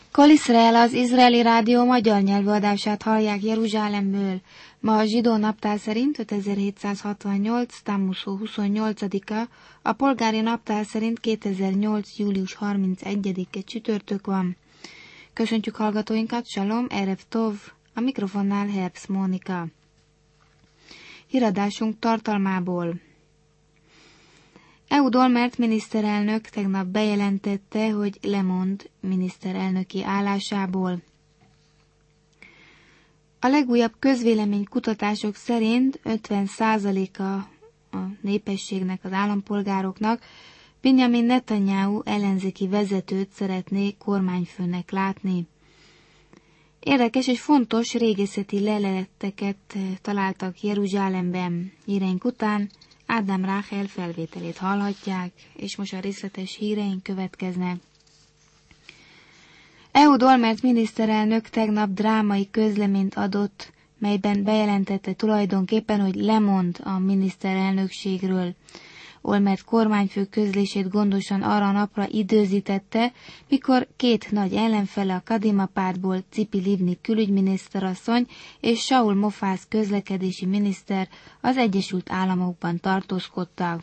Kol Izrael, az izraeli rádió magyar nyelvű adását hallják Jeruzsálemből. Ma a zsidó naptár szerint 5768. Tammuz 28-a, a polgári naptár szerint 2008. július 31-e csütörtök van. Köszöntjük hallgatóinkat, Shalom, Erev Tov, a mikrofonnál Herbsz Mónika. Híradásunk tartalmából. Ehud Olmert miniszterelnök tegnap bejelentette, hogy lemond miniszterelnöki állásából. A legújabb közvéleménykutatások szerint 50%-a a népességnek, az állampolgároknak Benjamin Netanyahu ellenzéki vezetőt szeretné kormányfőnek látni. Érdekes és fontos régészeti leleteket találtak Jeruzsálemben. Híreink után Ádám Ráhel felvételét hallhatják, és most a részletes híreink következnek. Ehud Olmert miniszterelnök tegnap drámai közleményt adott, melyben bejelentette tulajdonképpen, hogy lemond a miniszterelnökségről. Olmert kormányfő közlését gondosan arra a napra időzítette, mikor két nagy ellenfele a Kadima pártból, Cipi Livni külügyminiszterasszony és Saul Mofaz közlekedési miniszter az Egyesült Államokban tartózkodtak.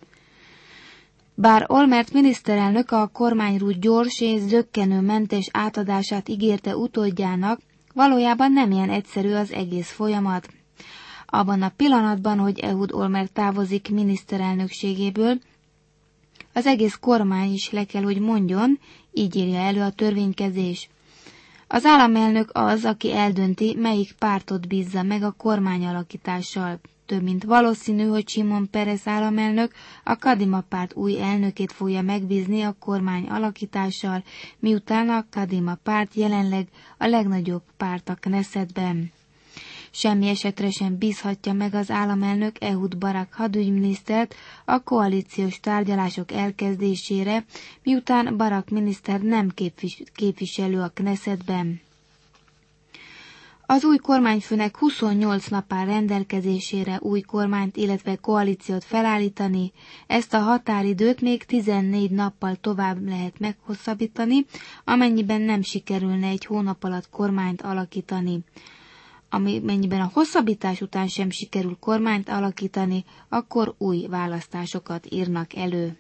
Bár Olmert miniszterelnök a kormányrúd gyors és zökkenőmentes átadását ígérte utódjának, valójában nem ilyen egyszerű az egész folyamat. Abban a pillanatban, hogy Ehud Olmert távozik miniszterelnökségéből, az egész kormány is le kell, hogy mondjon, így írja elő a törvénykezés. Az államelnök az, aki eldönti, melyik pártot bízza meg a kormányalakítással. Több mint valószínű, hogy Simon Peres államelnök a Kadima párt új elnökét fogja megbízni a kormány alakítással, miután a Kadima párt jelenleg a legnagyobb párt a Knessetben. Semmi esetre sem bízhatja meg az államelnök Ehud Barak hadügyminisztert a koalíciós tárgyalások elkezdésére, miután Barak miniszter nem képviselő a Knessetben. Az új kormányfőnek 28 nap áll rendelkezésére új kormányt, illetve koalíciót felállítani, ezt a határidőt még 14 nappal tovább lehet meghosszabbítani, amennyiben nem sikerülne egy hónap alatt kormányt alakítani. Amennyiben a hosszabbítás után sem sikerül kormányt alakítani, akkor új választásokat írnak elő.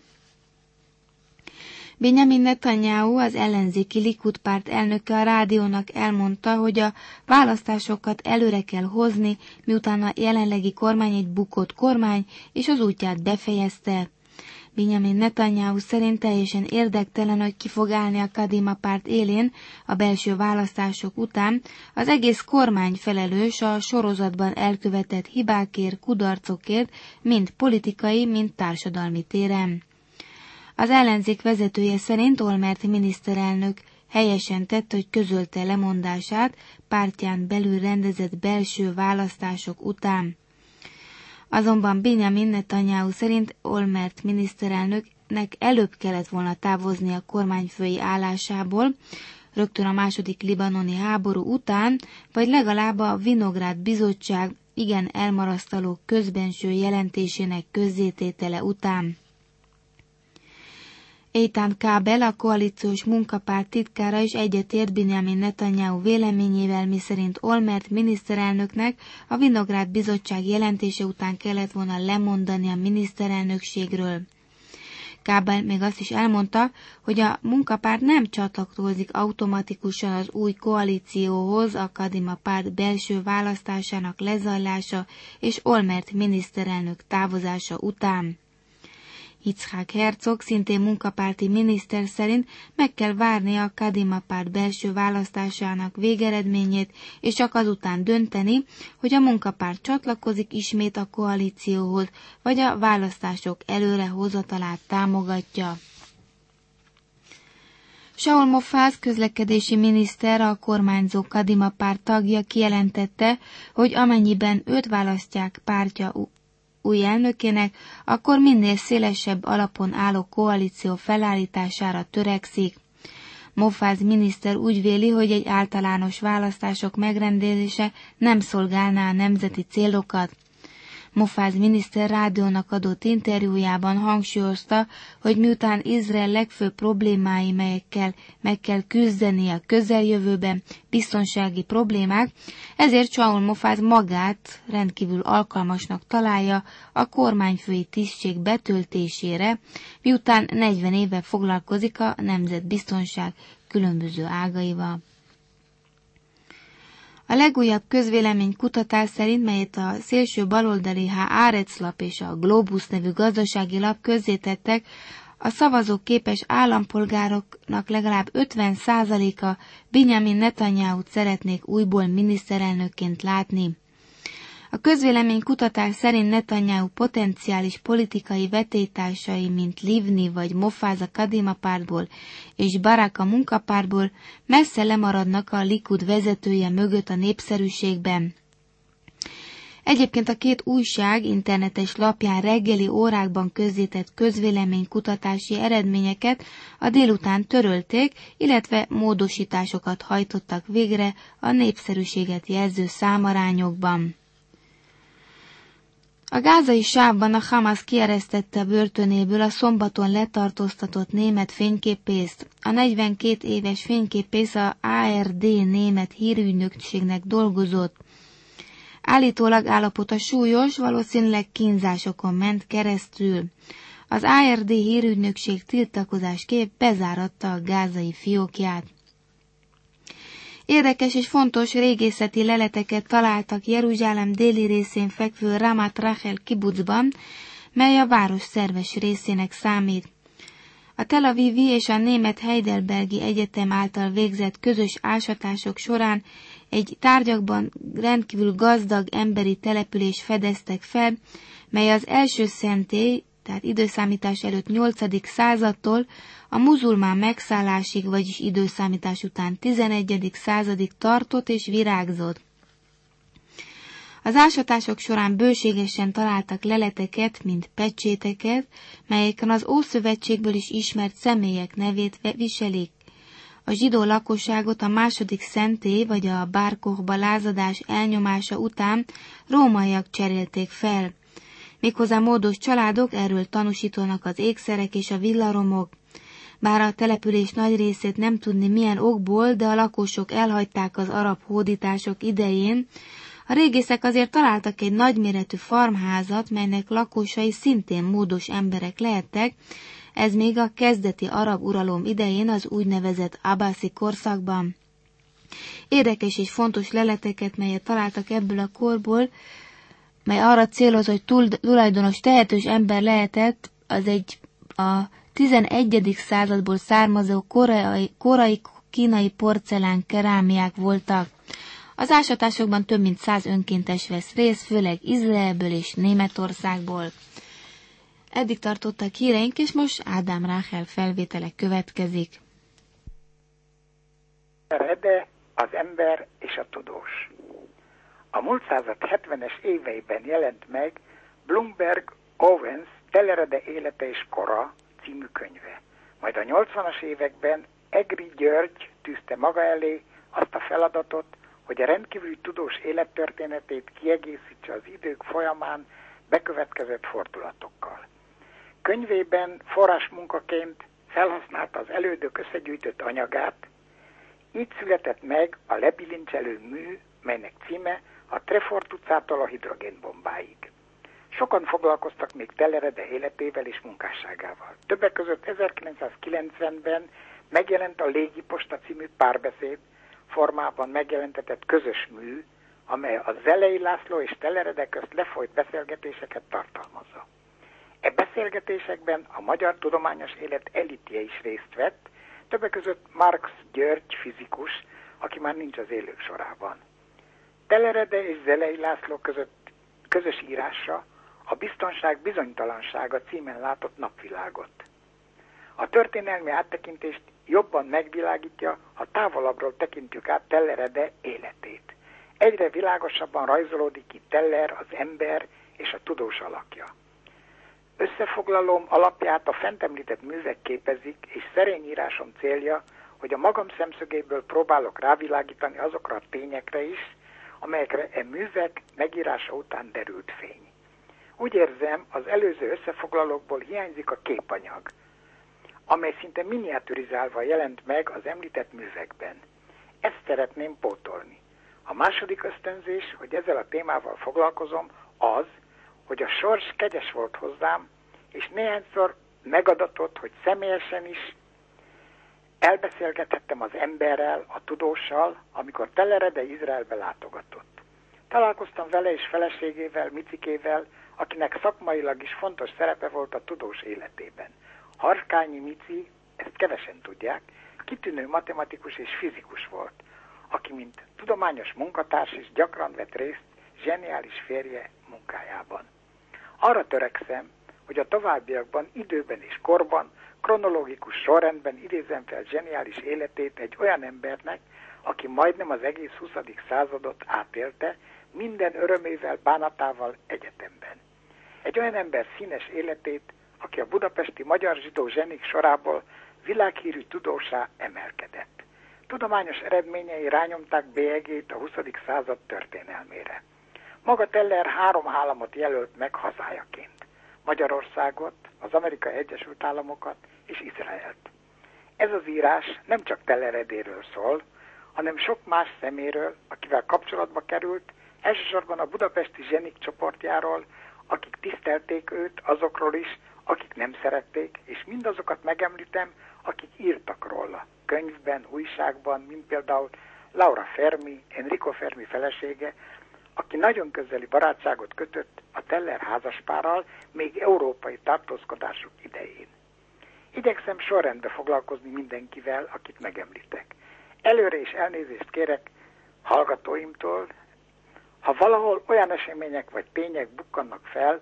Benjamin Netanyahu, az ellenzéki Likud párt elnöke a rádiónak elmondta, hogy a választásokat előre kell hozni, miután a jelenlegi kormány egy bukott kormány, és az útját befejezte. Benjamin Netanyahu szerint teljesen érdektelen, hogy ki fog állni a Kadima párt élén a belső választások után, az egész kormány felelős a sorozatban elkövetett hibákért, kudarcokért, mind politikai, mind társadalmi téren. Az ellenzék vezetője szerint Olmert miniszterelnök helyesen tett, hogy közölte lemondását pártján belül rendezett belső választások után. Azonban Benjamin Netanyahu szerint Olmert miniszterelnöknek előbb kellett volna távozni a kormányfői állásából, rögtön a második libanoni háború után, vagy legalább a Vinográd bizottság igen elmarasztaló közbenső jelentésének közzététele után. Eitan Kábel, a koalíciós munkapárt titkára is egyetért Benjamin Netanyahu véleményével, miszerint Olmert miniszterelnöknek a Vinográd bizottság jelentése után kellett volna lemondani a miniszterelnökségről. Kábel még azt is elmondta, hogy a munkapárt nem csatlakozik automatikusan az új koalícióhoz a Kadima párt belső választásának lezajlása és Olmert miniszterelnök távozása után. Yitzhak Herzog, szintén munkapárti miniszter szerint meg kell várni a Kadima párt belső választásának végeredményét, és csak azután dönteni, hogy a munkapárt csatlakozik ismét a koalícióhoz, vagy a választások előrehozatalát támogatja. Saul Mofaz közlekedési miniszter, a kormányzó Kadima párt tagja kijelentette, hogy amennyiben őt választják pártja új elnökének, akkor minél szélesebb alapon álló koalíció felállítására törekszik. Mofaz miniszter úgy véli, hogy egy általános választások megrendezése nem szolgálná a nemzeti célokat. Mofaz miniszter rádiónak adott interjújában hangsúlyozta, hogy miután Izrael legfőbb problémái, melyekkel meg kell küzdeni a közeljövőben, biztonsági problémák, ezért Saul Mofaz magát rendkívül alkalmasnak találja a kormányfői tisztség betöltésére, miután 40 éve foglalkozik a nemzetbiztonság különböző ágaival. A legújabb közvéleménykutatás szerint, melyet a szélső baloldali Haaretz lap és a Globus nevű gazdasági lap közzétettek, a szavazóképes állampolgároknak legalább 50%-a Benjamin Netanyahut szeretnék újból miniszterelnökként látni. A közvéleménykutatás szerint Netanyahu potenciális politikai vetélytársai, mint Livni vagy Mofaz a Kadima pártból és Barak a munkapártból messze lemaradnak a Likud vezetője mögött a népszerűségben. Egyébként a két újság internetes lapján reggeli órákban közzétett közvéleménykutatási eredményeket a délután törölték, illetve módosításokat hajtottak végre a népszerűséget jelző számarányokban. A gázai sávban a Hamas kieresztette a börtönéből a szombaton letartóztatott német fényképészt. A 42 éves fényképész a ARD német hírügynökségnek dolgozott. Állítólag állapota súlyos, valószínűleg kínzásokon ment keresztül. Az ARD hírügynökség tiltakozásképp bezáratta a gázai fiókját. Érdekes és fontos régészeti leleteket találtak Jeruzsálem déli részén fekvő Ramat Rachel kibucban, mely a város szerves részének számít. A Tel Avivi és a német Heidelbergi Egyetem által végzett közös ásatások során egy tárgyakban rendkívül gazdag emberi település fedeztek fel, mely az első szentély, tehát időszámítás előtt 8. századtól a muzulmán megszállásig, vagyis időszámítás után 11. századig tartott és virágzott. Az ásatások során bőségesen találtak leleteket, mint pecséteket, melyeken az Ószövetségből is ismert személyek nevét viselik. A zsidó lakosságot a második szentély vagy a Bar Kochba lázadás elnyomása után rómaiak cserélték fel. Méghozzá módos családok, erről tanúsítanak az ékszerek és a villaromok. Bár a település nagy részét nem tudni milyen okból, de a lakosok elhagyták az arab hódítások idején, a régészek azért találtak egy nagyméretű farmházat, melynek lakosai szintén módos emberek lehettek, ez még a kezdeti arab uralom idején az úgynevezett abbászi korszakban. Érdekes és fontos leleteket, melyet találtak ebből a korból, mely arra céloz, hogy tulajdonos tehetős ember lehetett, az a 11. századból származó korai kínai porcelán kerámiák voltak. Az ásatásokban több mint 100 önkéntes vesz részt, főleg Izraelből és Németországból. Eddig tartottak híreink, és most Ádám Ráhel felvétele következik. Rede, az ember és a tudós. A múlt század 70-es éveiben jelent meg Bloomberg Owens Telerede élete és kora című könyve. Majd a 80-as években Egri György tűzte maga elé azt a feladatot, hogy a rendkívüli tudós élettörténetét kiegészítse az idők folyamán bekövetkezett fordulatokkal. Könyvében forrásmunkaként felhasználta az elődök összegyűjtött anyagát, így született meg a lebilincselő mű, melynek címe a Trefort utcától a hidrogénbombáig. Sokan foglalkoztak még Telerede életével és munkásságával. Többek között 1990-ben megjelent a Légiposta című párbeszéd formában megjelentetett közös mű, amely a Zelei László és Telerede közt lefolyt beszélgetéseket tartalmazza. E beszélgetésekben a magyar tudományos élet elitje is részt vett, többek között Marx György fizikus, aki már nincs az élők sorában. Telerede és Zelei László között közös írása a Biztonság bizonytalansága címen látott napvilágot. A történelmi áttekintést jobban megvilágítja, ha távolabbról tekintjük át Telerede életét. Egyre világosabban rajzolódik ki Teller, az ember és a tudós alakja. Összefoglalóm alapját a fent említett művek képezik, és szerény írásom célja, hogy a magam szemszögéből próbálok rávilágítani azokra a tényekre is, amelyekre e művek megírása után derült fény. Úgy érzem, az előző összefoglalókból hiányzik a képanyag, amely szinte miniaturizálva jelent meg az említett művekben. Ezt szeretném pótolni. A második ösztönzés, hogy ezzel a témával foglalkozom, az, hogy a sors kegyes volt hozzám, és néhányszor megadatott, hogy személyesen is elbeszélgethettem az emberrel, a tudóssal, amikor Telerede Izraelbe látogatott. Találkoztam vele és feleségével, Micikével, akinek szakmailag is fontos szerepe volt a tudós életében. Harkányi Mici, ezt kevesen tudják, kitűnő matematikus és fizikus volt, aki mint tudományos munkatárs is gyakran vett részt zseniális férje munkájában. Arra törekszem, hogy a továbbiakban időben és korban, kronológikus sorrendben idézem fel zseniális életét egy olyan embernek, aki majdnem az egész 20. századot átélte, minden örömével, bánatával egyetemben. Egy olyan ember színes életét, aki a budapesti magyar zsidó zsenik sorából világhírű tudósá emelkedett. Tudományos eredményei rányomták bélyegét a 20. század történelmére. Maga Teller 3 államot jelölt meg hazájaként. Magyarországot, az Amerikai Egyesült Államokat és Izraelt. Ez az írás nem csak Telleredéről szól, hanem sok más szeméről, akivel kapcsolatba került, elsősorban a budapesti zsenik csoportjáról, akik tisztelték őt, azokról is, akik nem szerették, és mindazokat megemlítem, akik írtak róla, könyvben, újságban, mint például Laura Fermi, Enrico Fermi felesége, aki nagyon közeli barátságot kötött a Teller házaspárral még európai tartózkodásuk idején. Igyekszem sorrendbe foglalkozni mindenkivel, akit megemlítek. Előre is elnézést kérek hallgatóimtól, ha valahol olyan események vagy tények bukkannak fel,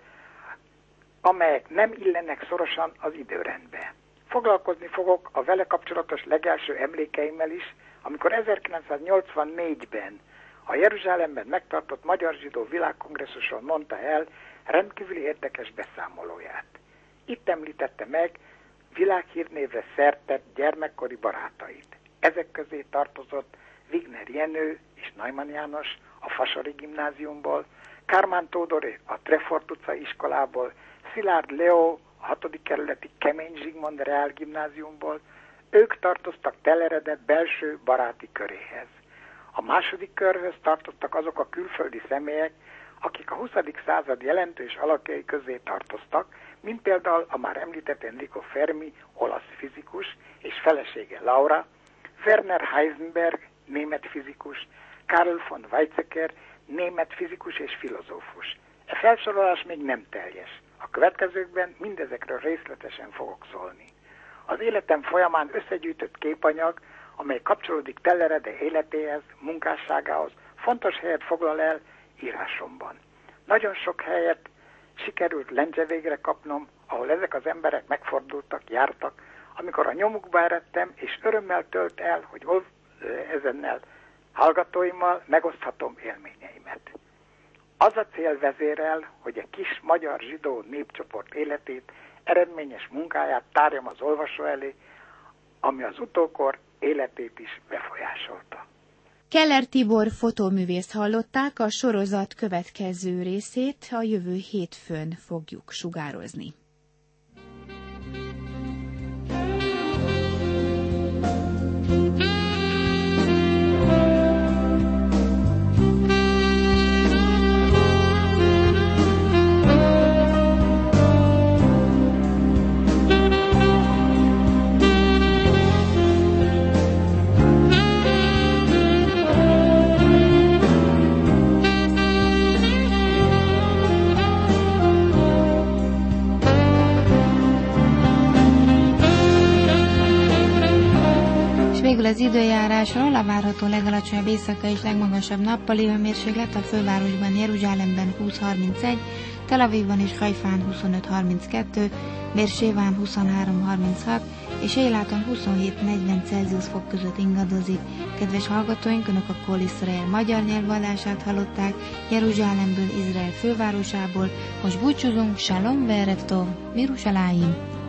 amelyek nem illenek szorosan az időrendbe. Foglalkozni fogok a vele kapcsolatos legelső emlékeimmel is, amikor 1984-ben a Jeruzsálemben megtartott Magyar Zsidó Világkongresszuson mondta el rendkívüli érdekes beszámolóját. Itt említette meg világhírnévre szertett gyermekkori barátait. Ezek közé tartozott Wigner Jenő és Neumann János a Fasori gimnáziumból, Kármán Tódor a Trefort utcai iskolából, Szilárd Leo a 6. kerületi Kemény Zsigmond Reál gimnáziumból. Ők tartoztak Tellerede belső baráti köréhez. A második körhöz tartoztak azok a külföldi személyek, akik a 20. század jelentős alakjai közé tartoztak, mint például a már említett Enrico Fermi, olasz fizikus, és felesége Laura, Werner Heisenberg, német fizikus, Karl von Weizsäcker, német fizikus és filozófus. E felsorolás még nem teljes. A következőkben mindezekről részletesen fogok szólni. Az életem folyamán összegyűjtött képanyag, amely kapcsolódik Tellerede életéhez, munkásságához, fontos helyet foglal el írásomban. Nagyon sok helyet sikerült lencse végre kapnom, ahol ezek az emberek megfordultak, jártak, amikor a nyomukba eredtem, és örömmel tölt el, hogy ezennel hallgatóimmal megoszthatom élményeimet. Az a cél vezérel, hogy egy kis magyar zsidó népcsoport életét, eredményes munkáját tárjam az olvasó elé, ami az utókor életét is befolyásolta. Keller Tibor fotóművészt hallották, a sorozat következő részét a jövő hétfőn fogjuk sugározni. Az időjárásról: a várható legalacsonyabb éjszakai és legmagasabb nappali hőmérséklet a fővárosban, Jeruzsálemben 20-31, Tel Avivban és Haifán 25-32, Bérsébán 23-36 és Éláton 27-40 Celsius fok között ingadozik. Kedves hallgatóink, Önök a Kol Iszrael magyar nyelvvallását hallották Jeruzsálemből, Izrael fővárosából. Most búcsúzunk, Shalom ve'erev tov, Mirushalayim!